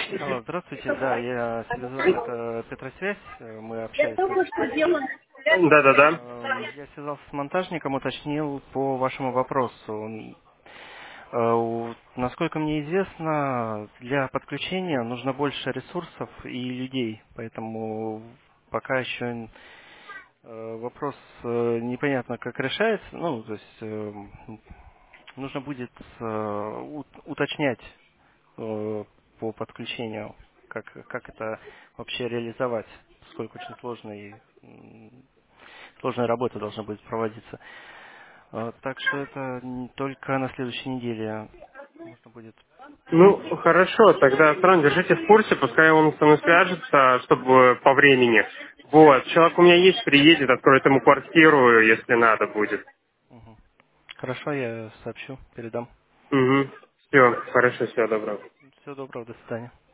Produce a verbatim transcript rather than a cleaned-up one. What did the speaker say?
Алло, здравствуйте. Да, я связал, это Петросвязь, э, мы Я общались только только что что. делала. Да-да-да. Эм, Я связался с монтажником, уточнил по вашему вопросу. М, э, у- Насколько мне известно, для подключения нужно больше ресурсов и людей, поэтому пока еще э, вопрос э, непонятно как решается. Ну, то есть эм, нужно будет э, ут- уточнять э, по подключению, как, как это вообще реализовать, поскольку очень сложно и м, сложная работа должна будет проводиться. Э, Так что это н- только на следующей неделе можно будет. Ну, хорошо, тогда сразу держите в курсе, пускай он со мной свяжется, чтобы по времени. Вот, человек у меня есть, приедет, откроет ему квартиру, если надо будет. Мгм. Хорошо, я сообщу, передам. Угу. Все, хорошо, всего доброго. Всего доброго, до свидания.